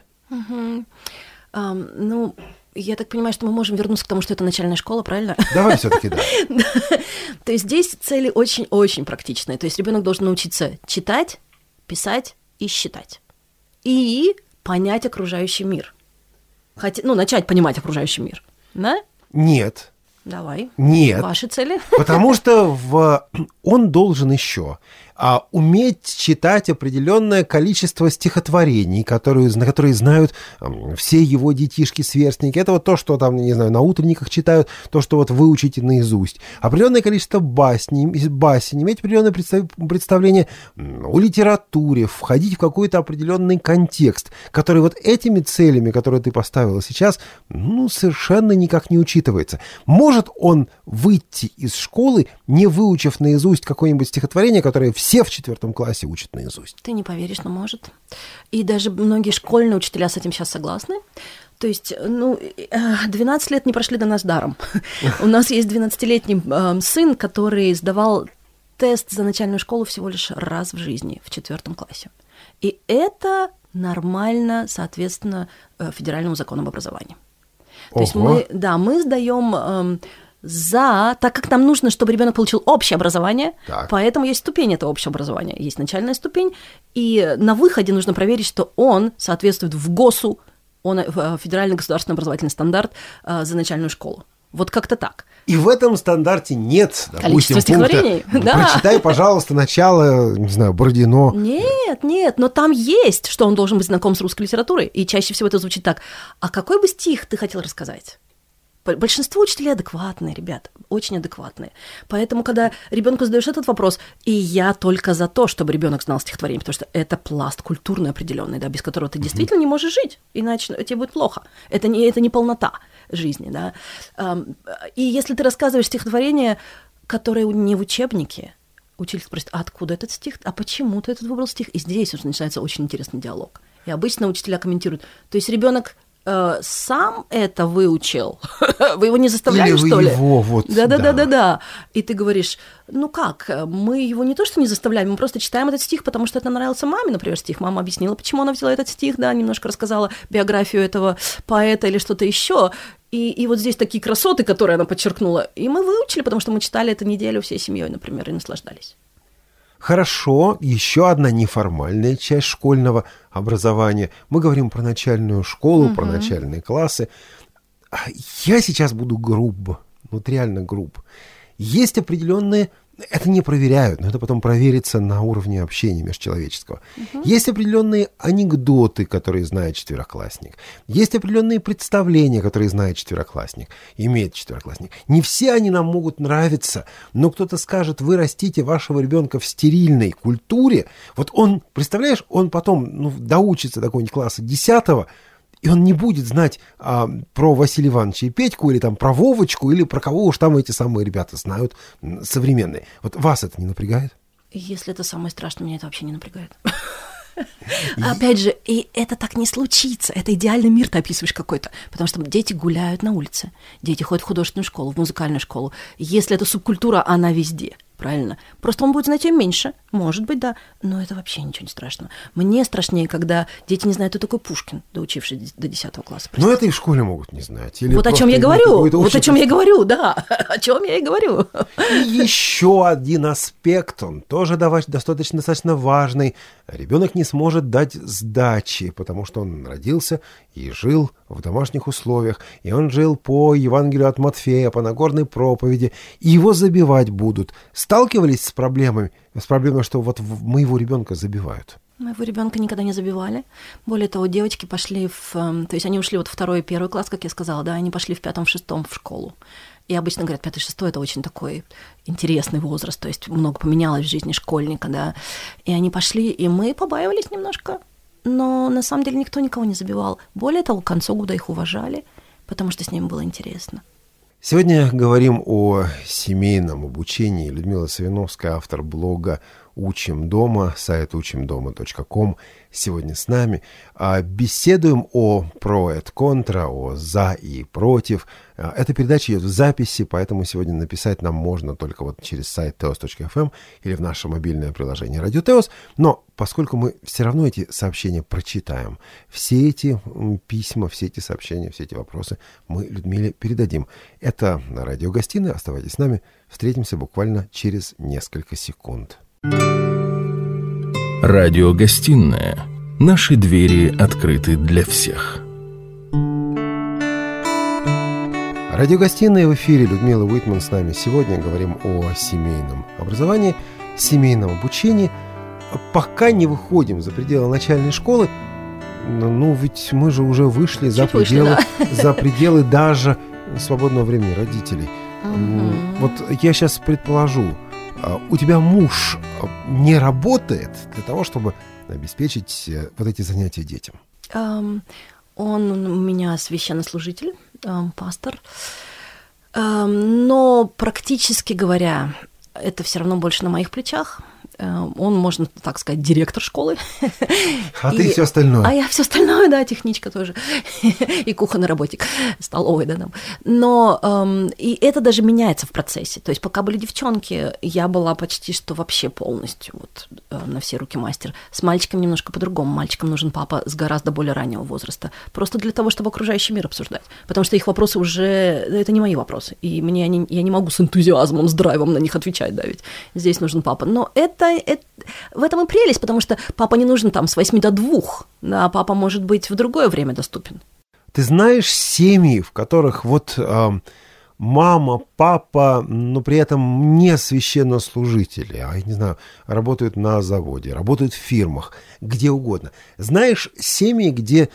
Ну... Я так понимаю, что мы можем вернуться к тому, что это начальная школа, правильно? Давай все-таки, да. То есть здесь цели очень-очень практичные. То есть ребенок должен научиться читать, писать и считать. И понять окружающий мир. Начать понимать окружающий мир. Да? Нет. Давай. Нет. Ваши цели? Потому что он должен еще уметь читать определенное количество стихотворений, которые знают все его детишки-сверстники. Это вот то, что там, не знаю, на утренниках читают, то, что вот выучите наизусть. Определенное количество басен, иметь определенное представление о литературе, входить в какой-то определенный контекст, который вот этими целями, которые ты поставила сейчас, совершенно никак не учитывается. Может он выйти из школы, не выучив наизусть какое-нибудь стихотворение, которое все в 4 классе учат наизусть? Ты не поверишь, но может. И даже многие школьные учителя с этим сейчас согласны. То есть, 12 лет не прошли до нас даром. У нас есть 12-летний сын, который сдавал тест за начальную школу всего лишь раз в жизни, в 4 классе. И это нормально, соответственно, федеральному закону об образовании. То есть мы сдаем так как нам нужно, чтобы ребенок получил общее образование, поэтому есть ступень этого общего образования. Есть начальная ступень, и на выходе нужно проверить, что он соответствует в ГОСу, федеральный государственный образовательный стандарт за начальную школу. Вот как-то так. И в этом стандарте нет, допустим, стихотворений. Да. Прочитай, пожалуйста, начало, не знаю, Бородино. Нет, но там есть, что он должен быть знаком с русской литературой, и чаще всего это звучит так. А какой бы стих ты хотел рассказать? Большинство учителей адекватные, ребят, очень адекватные. Поэтому, когда ребенку задаешь этот вопрос, и я только за то, чтобы ребенок знал стихотворение, потому что это пласт культурный определенный, да, без которого ты действительно не можешь жить, иначе тебе будет плохо. Это не полнота жизни, да. И если ты рассказываешь стихотворение, которое не в учебнике, учитель спросит, а откуда этот стих, а почему ты этот выбрал стих? И здесь уже начинается очень интересный диалог. И обычно учителя комментируют. То есть ребенок сам это выучил. Вы его не заставляли, или что ли? Его, вот, да. И ты говоришь, мы его не то что не заставляем, мы просто читаем этот стих, потому что это нравился маме, например, стих. Мама объяснила, почему она взяла этот стих, да, немножко рассказала биографию этого поэта или что-то еще. И вот здесь такие красоты, которые она подчеркнула. И мы выучили, потому что мы читали эту неделю всей семьей, например, и наслаждались. Хорошо, еще одна неформальная часть школьного образования. Мы говорим про начальную школу, про начальные классы. Я сейчас буду груб, реально груб. Есть определенные... Это не проверяют, но это потом проверится на уровне общения межчеловеческого. Есть определенные анекдоты, которые знает 4-классник. Есть определенные представления, которые знает 4-классник, имеет 4-классник. Не все они нам могут нравиться, но кто-то скажет, вы растите вашего ребенка в стерильной культуре. Вот он, представляешь, он потом доучится до какого-нибудь класса 10-го, и он не будет знать про Василия Ивановича и Петьку, или там про Вовочку, или про кого уж там эти самые ребята знают современные. Вот вас это не напрягает? Если это самое страшное, меня это вообще не напрягает. Опять же, и это так не случится. Это идеальный мир ты описываешь какой-то. Потому что дети гуляют на улице, дети ходят в художественную школу, в музыкальную школу. Если это субкультура, она везде. Правильно? Просто он будет знать ее меньше, может быть, да, но это вообще ничего не страшного. Мне страшнее, когда дети не знают, кто такой Пушкин, доучившись до 10 класса. Но это и в школе могут не знать. Или вот о чем я говорю, о чем я говорю, да, о чем я и говорю. И еще один аспект, он тоже достаточно важный. Ребенок не сможет дать сдачи, потому что он родился и жил в домашних условиях, и он жил по Евангелию от Матфея, по Нагорной проповеди, и его забивать будут. Сталкивались с проблемой, что вот моего ребенка забивают? Моего ребенка никогда не забивали. Более того, девочки пошли то есть они ушли вот 2 и 1 класс, как я сказала, да, они пошли в 5-6 в школу. И обычно говорят, 5-6 это очень такой интересный возраст, то есть много поменялось в жизни школьника, да. И они пошли, и мы побаивались немножко, но на самом деле никто никого не забивал. Более того, к концу года их уважали, потому что с ними было интересно. Сегодня говорим о семейном обучении. Людмила Савиновская, автор блога «Учим дома», сайт учимдома.ком, сегодня с нами. Беседуем о про и контра, о за и против. Эта передача идет в записи, поэтому сегодня написать нам можно только вот через сайт teos.fm или в наше мобильное приложение «Радио Теос». Но поскольку мы все равно эти сообщения прочитаем, все эти письма, все эти сообщения, все эти вопросы мы Людмиле передадим. Это радиогостиная. Оставайтесь с нами. Встретимся буквально через несколько секунд. Радиогостиная. Наши двери открыты для всех. Радиогостиная в эфире. Людмила Уитман с нами. Сегодня говорим о семейном образовании, семейном обучении. Пока не выходим за пределы начальной школы, ну ведь мы же уже вышли за пределы даже свободного времени родителей. Вот я сейчас предположу, у тебя муж не работает для того, чтобы обеспечить вот эти занятия детям? Он у меня священнослужитель, пастор, но практически говоря, это все равно больше на моих плечах. Он, можно так сказать, директор школы. Ты все остальное. А я все остальное, да, техничка тоже. И кухонный работник, столовой, да, там. Но и это даже меняется в процессе. То есть пока были девчонки, я была почти что вообще полностью вот, на все руки мастер. С мальчиком немножко по-другому. Мальчикам нужен папа с гораздо более раннего возраста. Просто для того, чтобы окружающий мир обсуждать. Потому что их вопросы уже... Это не мои вопросы. И я не могу с энтузиазмом, с драйвом на них отвечать, да, ведь здесь нужен папа. Но это в этом и прелесть, потому что папа не нужен там с 8 до 2, а папа может быть в другое время доступен. Ты знаешь семьи, в которых вот мама, папа, но при этом не священнослужители, а, я не знаю, работают на заводе, работают в фирмах, где угодно. Знаешь семьи, где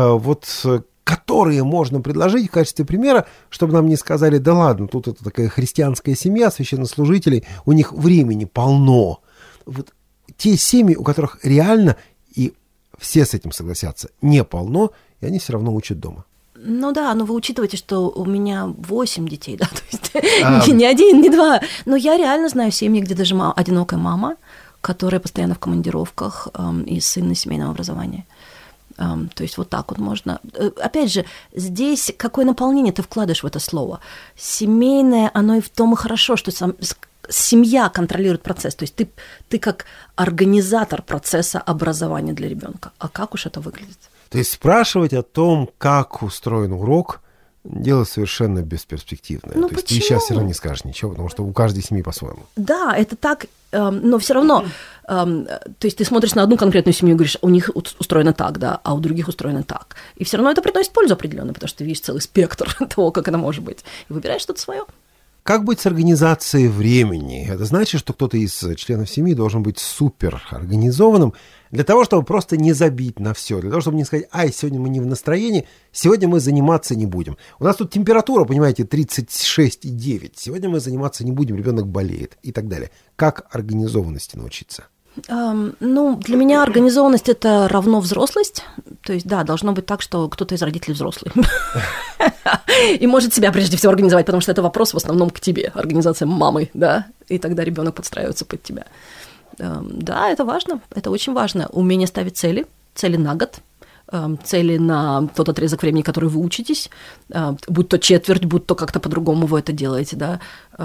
которые можно предложить в качестве примера, чтобы нам не сказали, да ладно, тут это такая христианская семья, священнослужителей, у них времени полно. Вот те семьи, у которых реально, и все с этим согласятся, не полно, и они все равно учат дома. Ну да, но вы учитываете, что у меня 8 детей, да, то есть не 1, не 2. Но я реально знаю семьи, где даже одинокая мама, которая постоянно в командировках, и сын на семейном образовании. То есть вот так вот можно. Опять же, здесь какое наполнение ты вкладываешь в это слово? Семейное, оно и в том и хорошо, что семья контролирует процесс. То есть ты как организатор процесса образования для ребенка. А как уж это выглядит? То есть спрашивать о том, как устроен урок, дело совершенно бесперспективное. Ну, то есть ты сейчас все равно не скажешь ничего, потому что у каждой семьи по-своему. Да, это так, но все равно, то есть ты смотришь на одну конкретную семью и говоришь, у них устроено так, да, а у других устроено так. И все равно это приносит пользу определенную, потому что ты видишь целый спектр того, как это может быть. И выбираешь что-то свое. Как быть с организацией времени? Это значит, что кто-то из членов семьи должен быть супер организованным для того, чтобы просто не забить на все, для того, чтобы не сказать, сегодня мы не в настроении, сегодня мы заниматься не будем. У нас тут температура, понимаете, 36,9. Сегодня мы заниматься не будем, ребенок болеет и так далее. Как организованности научиться? Для меня организованность – это равно взрослость. То есть, да, должно быть так, что кто-то из родителей взрослый. И может себя прежде всего организовать, потому что это вопрос в основном к тебе, организация мамы, да, и тогда ребенок подстраивается под тебя. Да, это важно, это очень важно. Умение ставить цели на год, цели на тот отрезок времени, который вы учитесь, будь то четверть, будь то как-то по-другому вы это делаете, да,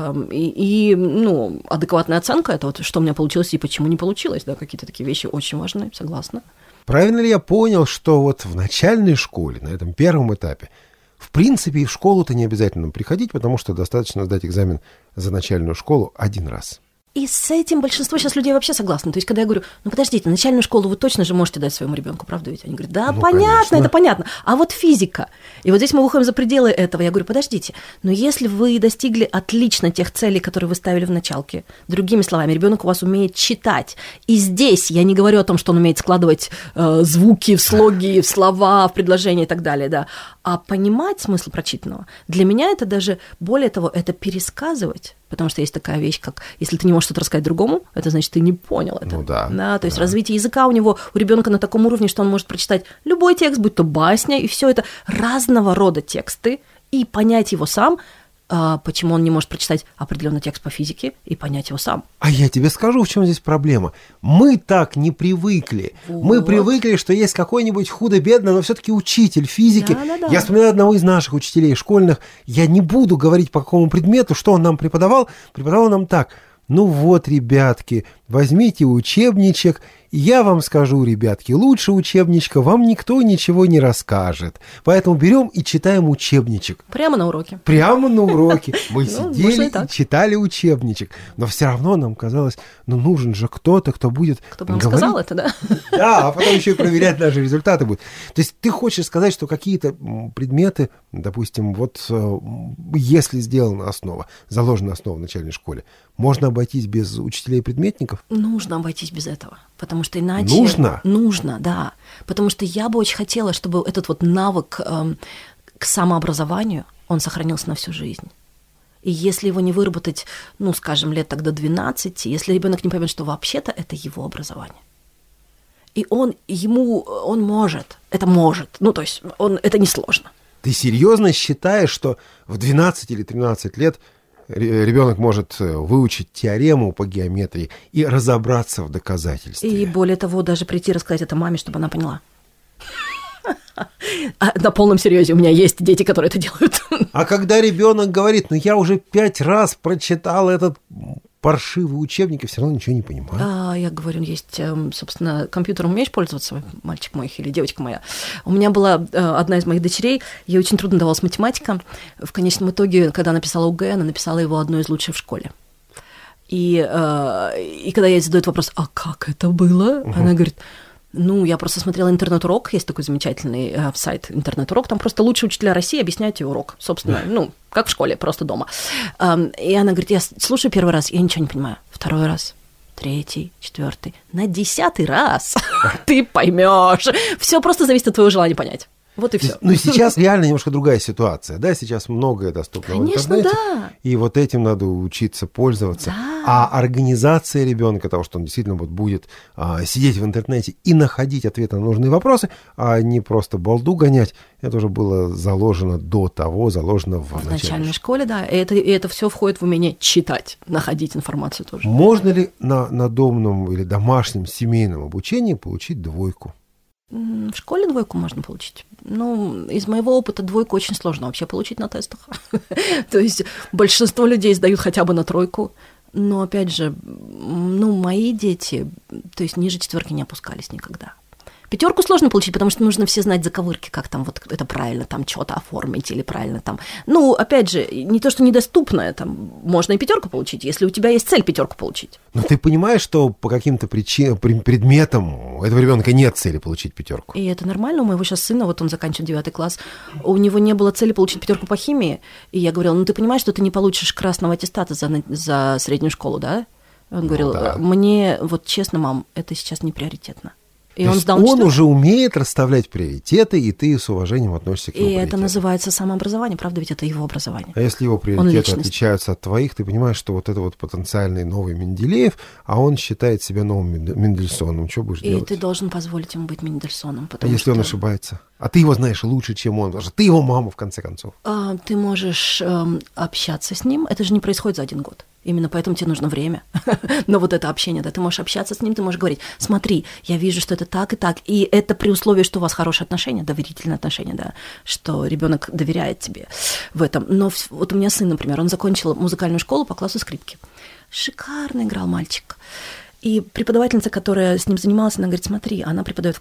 и адекватная оценка, это вот что у меня получилось и почему не получилось, да, какие-то такие вещи очень важны, согласна. Правильно ли я понял, что вот в начальной школе, на этом первом этапе, в принципе, и в школу-то не обязательно приходить, потому что достаточно сдать экзамен за начальную школу один раз? И с этим большинство сейчас людей вообще согласны. То есть, когда я говорю, ну, подождите, начальную школу вы точно же можете дать своему ребенку, правда ведь? Они говорят, да, ну, понятно, конечно. Это понятно. А вот физика. И вот здесь мы выходим за пределы этого. Я говорю, подождите, но если вы достигли отлично тех целей, которые вы ставили в началке, другими словами, ребенок у вас умеет читать. И здесь я не говорю о том, что он умеет складывать звуки в слоги, в слова, в предложения и так далее, да, а понимать смысл прочитанного. Для меня это даже, более того, это пересказывать. Потому что есть такая вещь, как если ты не можешь что-то рассказать другому, это значит, ты не понял это. Ну да. То есть развитие языка у ребенка на таком уровне, что он может прочитать любой текст, будь то басня, и все это разного рода тексты, и понять его сам, почему он не может прочитать определенный текст по физике и понять его сам. А я тебе скажу, в чем здесь проблема. Мы так не привыкли. Вот. Мы привыкли, что есть какой-нибудь худо-бедно, но все-таки учитель физики. Да. Я вспоминаю одного из наших учителей школьных. Я не буду говорить по какому предмету, что он нам преподавал. Преподавал нам так. Ну вот, ребятки, возьмите учебничек, и я вам скажу, ребятки, лучше учебничка вам никто ничего не расскажет. Поэтому берем и читаем учебничек. Прямо на уроке. Прямо на уроке. Мы сидели и читали учебничек. Но все равно нам казалось, нужен же кто-то, кто будет Кто бы нам сказал это, да? Да, а потом еще и проверять наши результаты будут. То есть ты хочешь сказать, что какие-то предметы, допустим, вот если сделана основа, заложена основа в начальной школе, можно обойтись без учителей-предметников? Нужно обойтись без этого, потому что иначе... Нужно? Нужно, да. Потому что я бы очень хотела, чтобы этот вот навык к самообразованию, он сохранился на всю жизнь. И если его не выработать, скажем, лет так до 12, если ребенок не поймет, что вообще-то это его образование. И он может, это может, то есть это несложно. Ты серьезно считаешь, что в 12 или 13 лет ребенок может выучить теорему по геометрии и разобраться в доказательстве? И более того, даже прийти рассказать это маме, чтобы она поняла. На полном серьезе, у меня есть дети, которые это делают. А когда ребенок говорит, я уже 5 раз прочитал этот паршивый учебник и все равно ничего не понимаю. Я говорю, есть, собственно, компьютером умеешь пользоваться, мальчик мой или девочка моя? У меня была одна из моих дочерей, ей очень трудно давалась математика. В конечном итоге, когда она писала ОГЭ, она написала его одной из лучших в школе. И когда я ей задаю этот вопрос, а как это было? Она говорит, я просто смотрела интернет-урок, есть такой замечательный сайт интернет-урок, там просто лучшие учителя России объясняют тебе урок, собственно, как в школе, просто дома. И она говорит, я слушаю первый раз, я ничего не понимаю, второй раз, третий, четвертый, на 10-й раз ты поймешь. Все просто зависит от твоего желания понять. Вот и все. Сейчас реально немножко другая ситуация. Да, сейчас многое доступно в интернете. Да. И вот этим надо учиться пользоваться. Да. А организация ребенка, того, что он действительно будет сидеть в интернете и находить ответы на нужные вопросы, а не просто балду гонять, это уже было заложено в начальной школе, да. И это все входит в умение читать, находить информацию тоже. Можно ли на домном или домашнем семейном обучении получить 2? В школе 2 можно получить. Из моего опыта 2 очень сложно вообще получить на тестах. То есть большинство людей сдают хотя бы на 3. Но, опять же, мои дети, то есть ниже 4 не опускались никогда. 5 сложно получить, потому что нужно все знать заковырки, как там вот это правильно там что-то оформить или правильно там. Опять же, не то, что недоступно, там можно и 5 получить, если у тебя есть цель 5 получить. Но ты понимаешь, что по каким-то предметам у этого ребенка нет цели получить 5? И это нормально. У моего сейчас сына, вот он заканчивает 9 класс, у него не было цели получить 5 по химии, и я говорила, ты понимаешь, что ты не получишь красного аттестата за среднюю школу, да? Он говорил, мне, вот честно, мам, это сейчас не приоритетно. И он уже умеет расставлять приоритеты, и ты с уважением относишься к его приоритетам. И это называется самообразование, правда, ведь это его образование. А если его приоритеты отличаются от твоих, ты понимаешь, что вот это вот потенциальный новый Менделеев, а он считает себя новым Мендельсоном. Что будешь делать? И ты должен позволить ему быть Мендельсоном. А если он ошибается? А ты его знаешь лучше, чем он, потому что ты его мама, в конце концов. Ты можешь общаться с ним, это же не происходит за 1 год. Именно поэтому тебе нужно время на вот это общение, да, ты можешь общаться с ним, ты можешь говорить, смотри, я вижу, что это так и так, и это при условии, что у вас хорошие отношения, доверительные отношения, да, что ребенок доверяет тебе в этом. Но вот у меня сын, например, он закончил музыкальную школу по классу скрипки. Шикарно играл мальчик. И преподавательница, которая с ним занималась, она говорит, смотри, она преподает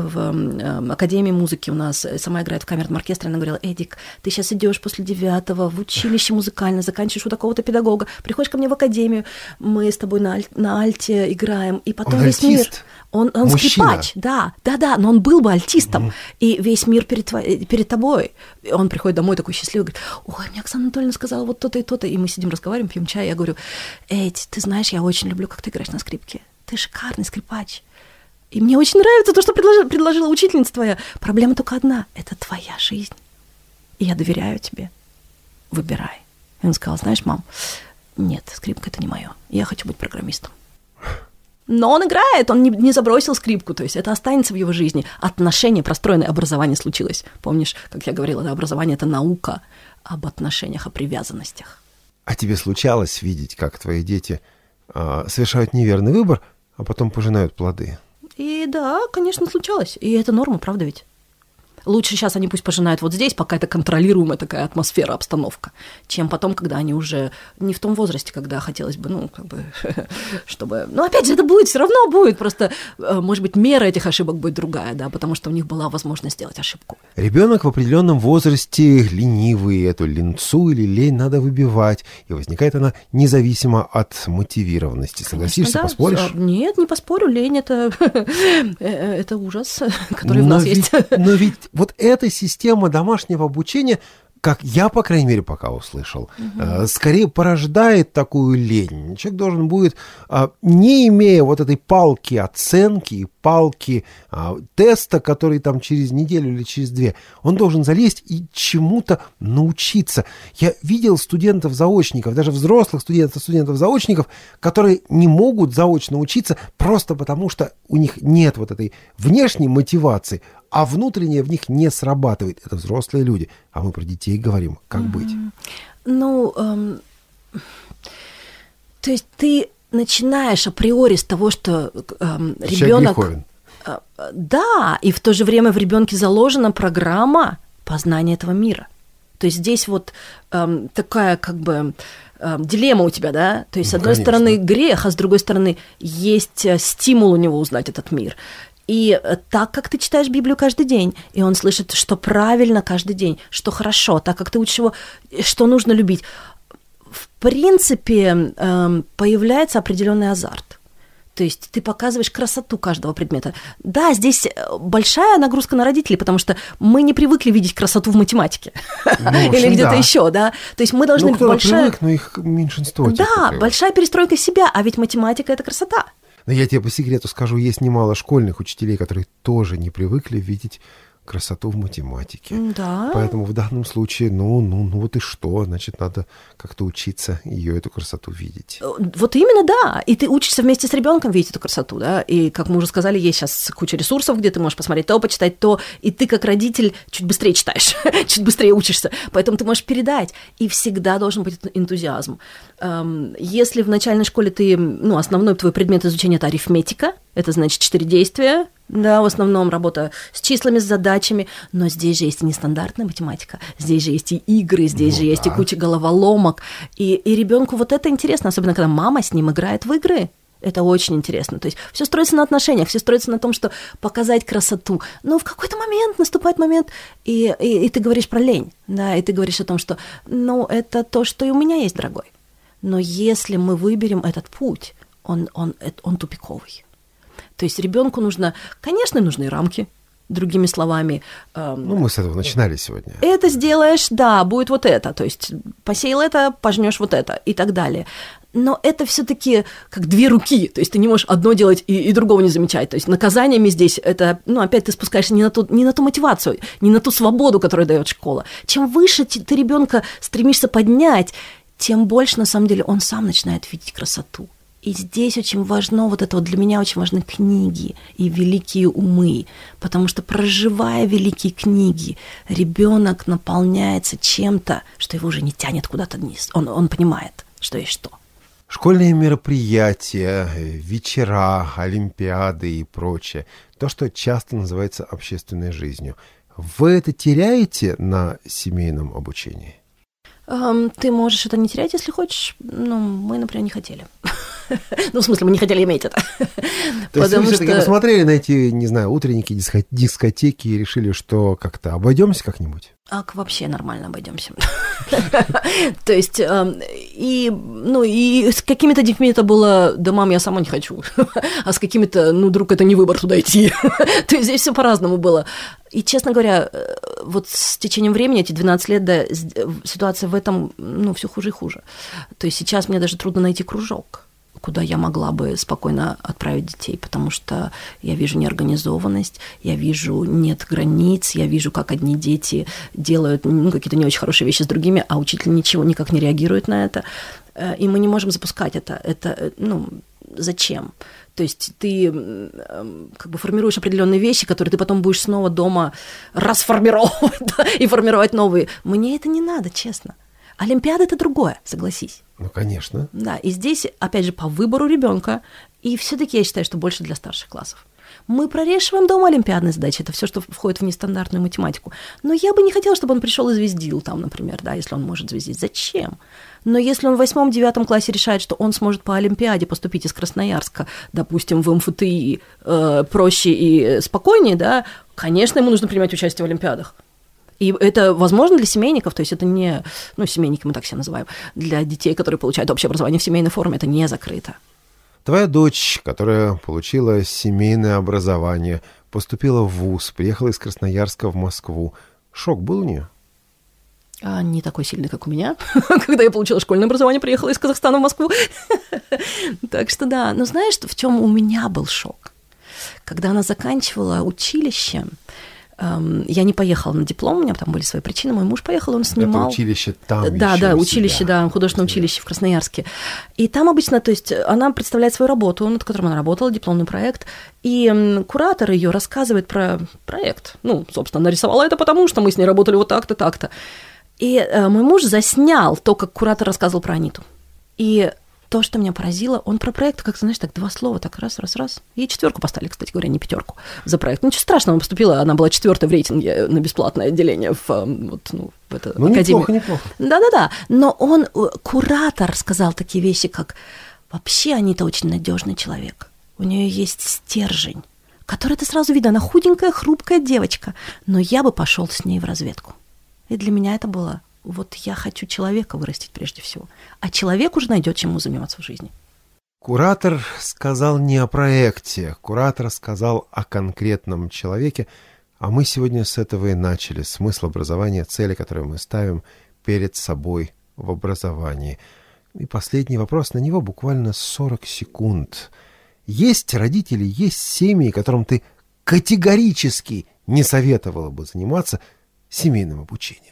в Академии музыки у нас, сама играет в камерном оркестре, она говорила, Эдик, ты сейчас идешь после 9-го в училище музыкальное, заканчиваешь у такого-то педагога, приходишь ко мне в академию, мы с тобой на альте играем, и потом он весь альтист? мир... Он скрипач, да, но он был бы альтистом, и весь мир перед тобой. И он приходит домой такой счастливый, говорит, ой, мне Оксана Анатольевна сказала вот то-то и то-то, и мы сидим, разговариваем, пьем чай, я говорю, Эдь, ты знаешь, я очень люблю, как ты играешь на скрипке, ты шикарный скрипач, и мне очень нравится то, что предложила учительница твоя. Проблема только одна, это твоя жизнь, и я доверяю тебе, выбирай. И он сказал, знаешь, мам, нет, скрипка — это не мое, я хочу быть программистом. Но он играет, он не забросил скрипку, то есть это останется в его жизни. Отношения простроенные, образование случилось. Помнишь, как я говорила, да, образование — это наука об отношениях, о привязанностях. А тебе случалось видеть, как твои дети совершают неверный выбор, а потом пожинают плоды? И да, конечно, случалось. И это норма, правда ведь? Лучше сейчас они пусть пожинают вот здесь, пока это контролируемая такая атмосфера, обстановка, чем потом, когда они уже не в том возрасте, когда хотелось бы, чтобы... Но опять же, это будет, все равно будет, просто, может быть, мера этих ошибок будет другая, да, потому что у них была возможность сделать ошибку. Ребенок в определенном возрасте ленивый, эту ленцу или лень надо выбивать, и возникает она независимо от мотивированности. Согласишься, да. Поспоришь? Нет, не поспорю, лень — это ужас, который в нас есть. Но ведь вот эта система домашнего обучения, как я, по крайней мере, пока услышал, скорее порождает такую лень. Человек должен будет, не имея вот этой палки оценки и палки теста, который там через неделю или через 2, он должен залезть и чему-то научиться. Я видел студентов-заочников, даже взрослых студентов-заочников, которые не могут заочно учиться просто потому, что у них нет вот этой внешней мотивации, а внутреннее в них не срабатывает. Это взрослые люди. А мы про детей говорим. Как быть? То есть ты начинаешь априори с того, что ребенок... Да, и в то же время в ребенке заложена программа познания этого мира. То есть здесь вот такая как бы дилемма у тебя, да? То есть с одной стороны грех, а с другой стороны есть стимул у него узнать этот мир. И так, как ты читаешь Библию каждый день, и он слышит, что правильно каждый день, что хорошо, так как ты учишь его, что нужно любить, в принципе, появляется определенный азарт. То есть ты показываешь красоту каждого предмета. Да, здесь большая нагрузка на родителей, потому что мы не привыкли видеть красоту в математике. Или где-то еще, да. То есть мы должны... кто-то привык, но их меньшинство. Да, большая перестройка себя, а ведь математика — это красота. Но я тебе по секрету скажу, есть немало школьных учителей, которые тоже не привыкли видеть красоту в математике. Да. Поэтому в данном случае, вот и что? Значит, надо как-то учиться ее, эту красоту, видеть. Вот именно, да. И ты учишься вместе с ребенком видеть эту красоту, да. И, как мы уже сказали, есть сейчас куча ресурсов, где ты можешь посмотреть то, почитать то, и ты, как родитель, чуть быстрее читаешь, чуть быстрее учишься. Поэтому ты можешь передать. И всегда должен быть энтузиазм. Если в начальной школе основной твой предмет изучения — это арифметика, это значит 4 действия, да, в основном работа с числами, с задачами, но здесь же есть и нестандартная математика, здесь же есть и игры, здесь же есть и куча головоломок, и ребенку вот это интересно, особенно когда мама с ним играет в игры. Это очень интересно. То есть все строится на отношениях, все строится на том, что показать красоту. Но в какой-то момент наступает момент, и ты говоришь про лень, да, и ты говоришь о том, что, это то, что и у меня есть, дорогой. Но если мы выберем этот путь, он тупиковый. То есть ребенку нужно, конечно, нужны рамки, другими словами. Мы с этого начинали сегодня. Это сделаешь, да, будет вот это. То есть посеял это, пожнешь вот это и так далее. Но это все-таки как 2 руки. То есть ты не можешь одно делать и другого не замечать. То есть наказаниями здесь это, опять ты спускаешься не на ту мотивацию, не на ту свободу, которую дает школа. Чем выше ты ребенка стремишься поднять, тем больше, на самом деле, он сам начинает видеть красоту. И здесь очень важно, для меня очень важны книги и великие умы, потому что, проживая великие книги, ребенок наполняется чем-то, что его уже не тянет куда-то вниз. Он понимает, что есть что. Школьные мероприятия, вечера, олимпиады и прочее, то, что часто называется общественной жизнью. Вы это теряете на семейном обучении? Ты можешь это не терять, если хочешь. Мы, например, не хотели. Ну, в смысле, мы не хотели иметь это. То есть вы все-таки посмотрели на эти, не знаю, утренники, дискотеки и решили, что как-то обойдемся как-нибудь? Вообще нормально обойдемся. То есть, и с какими-то детьми это было, да, мам, я сама не хочу, а с какими-то, вдруг это не выбор туда идти. То есть здесь все по-разному было. И, честно говоря, вот с течением времени, эти 12 лет, да, ситуация в этом, все хуже и хуже. То есть сейчас мне даже трудно найти кружок, куда я могла бы спокойно отправить детей, потому что я вижу неорганизованность, я вижу нет границ, я вижу, как одни дети делают какие-то не очень хорошие вещи с другими, а учитель ничего никак не реагирует на это, и мы не можем запускать это. Это, зачем? То есть ты как бы формируешь определенные вещи, которые ты потом будешь снова дома расформировать, да, и формировать новые. Мне это не надо, честно. Олимпиада – это другое, согласись. Ну, конечно. Да, и здесь, опять же, по выбору ребенка, и все-таки я считаю, что больше для старших классов. Мы прорешиваем дома олимпиадные задачи, это все, что входит в нестандартную математику. Но я бы не хотела, чтобы он пришел и звездил там, например, да, если он может звездить. Зачем? Но если он в 8-9 классе решает, что он сможет по олимпиаде поступить из Красноярска, допустим, в МФТИ проще и спокойнее, да, конечно, ему нужно принимать участие в олимпиадах. И это возможно для семейников, то есть это не, семейники мы так себя называем, для детей, которые получают общее образование в семейной форме, это не закрыто. Твоя дочь, которая получила семейное образование, поступила в вуз, приехала из Красноярска в Москву. Шок был у нее? Не такой сильный, как у меня, когда я получила школьное образование, приехала из Казахстана в Москву. Так что да, но знаешь, в чем у меня был шок? Когда она заканчивала училище, я не поехала на диплом, у меня там были свои причины, мой муж поехал, он снимал. Это училище там Да, еще да, училище, да, художественное училище в Красноярске. И там обычно, то есть она представляет свою работу, над которой она работала, дипломный проект, и куратор ее рассказывает про проект. Собственно, нарисовала это потому, что мы с ней работали вот так-то, так-то. И мой муж заснял то, как куратор рассказывал про Аниту. И то, что меня поразило, он про проект, как-то, знаешь, так 2 слова, так раз. Ей 4 поставили, кстати говоря, не 5 за проект. Ничего страшного, она поступила, она была 4 в рейтинге на бесплатное отделение в эту академию. Неплохо. Да. Но куратор сказал такие вещи, как вообще Анита очень надежный человек. У нее есть стержень, который ты сразу видно, она худенькая, хрупкая девочка, но я бы пошел с ней в разведку. И для меня это было... Вот я хочу человека вырастить прежде всего, а человек уже найдет, чему заниматься в жизни. Куратор сказал не о проекте, куратор сказал о конкретном человеке, а мы сегодня с этого и начали. Смысл образования, цели, которые мы ставим перед собой в образовании. И последний вопрос, на него буквально 40 секунд. Есть родители, есть семьи, которым ты категорически не советовала бы заниматься семейным обучением?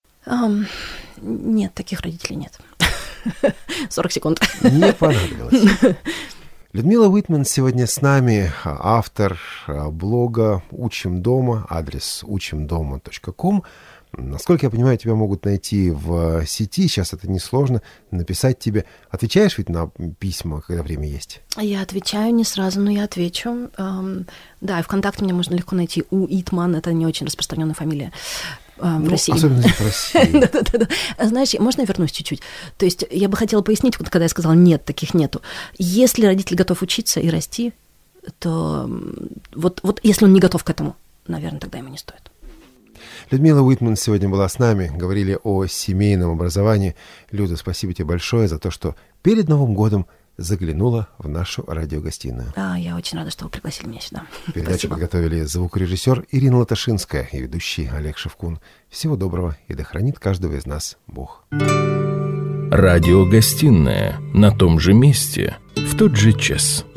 Нет, таких родителей нет. 40 секунд. Не понадобилось. Людмила Уитман сегодня с нами, автор блога «Учим дома», адрес учимдома.ком. Насколько я понимаю, тебя могут найти в сети, сейчас это несложно, написать тебе. Отвечаешь ведь на письма, когда время есть? Я отвечаю не сразу, но я отвечу. Да, и ВКонтакте меня можно легко найти. Уитман, это не очень распространенная фамилия в России. Особенно в России. Да. Знаешь, можно я вернусь чуть-чуть? То есть я бы хотела пояснить, вот когда я сказала «нет, таких нету». Если родитель готов учиться и расти, то вот если он не готов к этому, наверное, тогда ему не стоит. Людмила Уитман сегодня была с нами, говорили о семейном образовании. Люда, спасибо тебе большое за то, что перед Новым годом заглянула в нашу радиогостиную. Я очень рада, что вы пригласили меня сюда. Передачу подготовили звукорежиссер Ирина Латашинская и ведущий Олег Шевкун. Всего доброго, и да хранит каждого из нас Бог. Радиогостиная на том же месте, в тот же час.